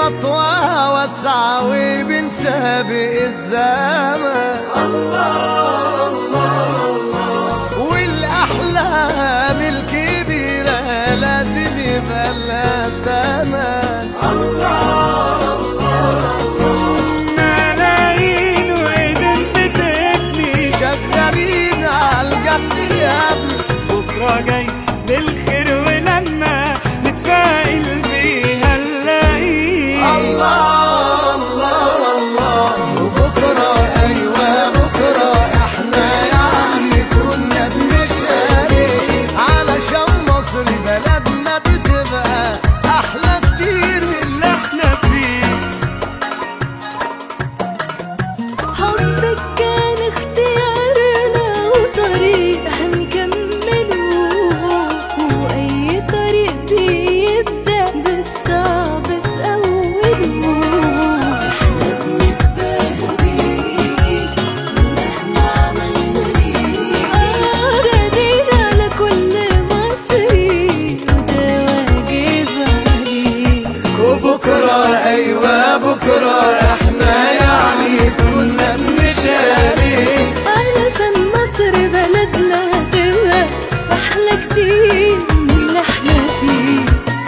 خطوة واسعة وبنسابق الزمن. الله الله الله. والأحلام الكبيرة لازم يبقى لها تمن. الله الله الله. ملايين وإيدين بتبني شغالين عالجد يا ابني. بكرة جاي بالخير ولما نتفائل بيها نلاقيه. الله الله الله. وبكرة أيوة بكرة احنا يعني كنا بنشارك علشان مصر بلدنا دي تبقى أحلى كتير من اللي احنا فيه. حبك كان اختيارنا وطريق هنكمله، وأي طريق بيبدأ بالصعب في أوله. احنا بنتباهى بيكي ومهما عملنا ليكي راضيين على كل مصري وده واجب عليك. وبكرة أيوة بكرة احنا يعني كنا بنشارك علشان مصر بلدنا تبقى أحلى كتير من اللي احنا فيه.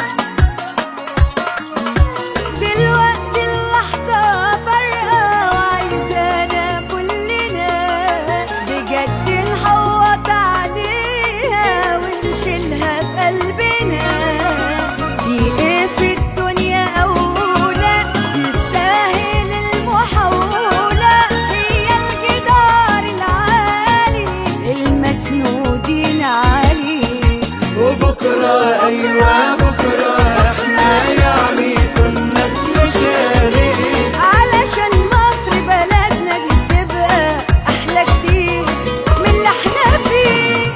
دلوقتي اللحظة فارقة وعايزانا كلنا بجد نحوط عليها ونشيلها في قلبنا. في ايه في الدنيا أولى يستاهل المحاولة؟ هي الجدار العالي المسنودين عليه. وبكرة أيوة بكرة احنا يعني كنا بنشارك علشان مصر بلدنا دي تبقى أحلى كتير من اللي احنا فيه.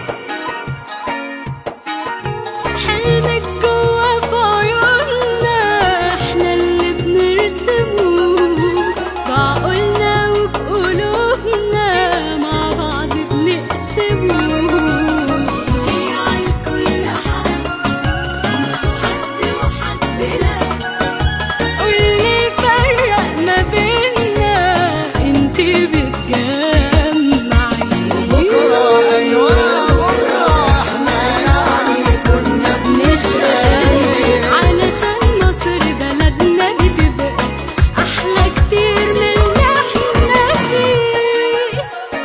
حلمك جوا في عيوننا احنا اللي بنرسمه، بعقولنا وبقلوبنا مع بعض بنقسمه. هي عالكل حد مش حد وحد لا، واللي فرق ما بينا انتي بتجمعي. بكرة أيوة بكرة احنا يعني كنا نشارك علشان مصر بلدنا دي تبقى أحلى كتير من اللي احنا فيه.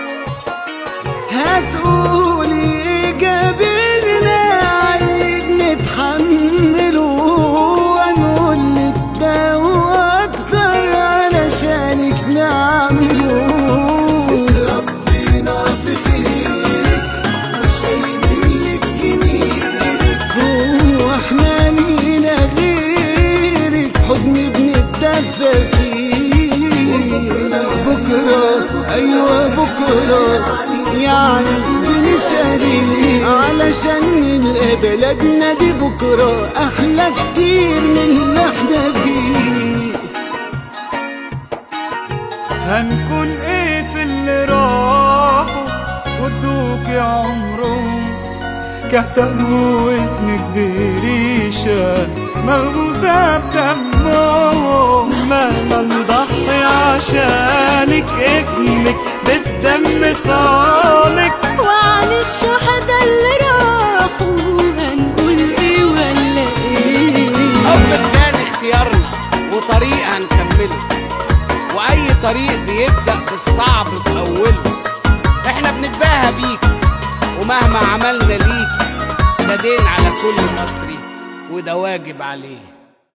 هتقولي إيه جابرنا عاللي بنتحمله، ونقولك ده وأكتر علشانك نعمله. اتربينا في خيرك وشايلينلك جميلك، هو احنا لينا غيرك حضن بنتدفى فيه. بكرة أيوة بكرة يعني بنشارك علشان نلقى بلدنا دي بكرة أحلى كتير من اللي احنا فيه. هنكون ايه في اللي راحوا ودوكي عمرهم كتبوا اسمك بريشة مغروسة بدمهم. مهما نضحي عشانك ابنك بالدم صانك. وعن الشهداء اللي راحوا هنقول ايه ولا ايه؟ حبك كان اختيارنا وطريق هنكمله، واي طريق بيبدأ بالصعب في اوله. احنا بنتباهى بيك ومهما عملنا ليك ده دين على كل مصري وده واجب عليه.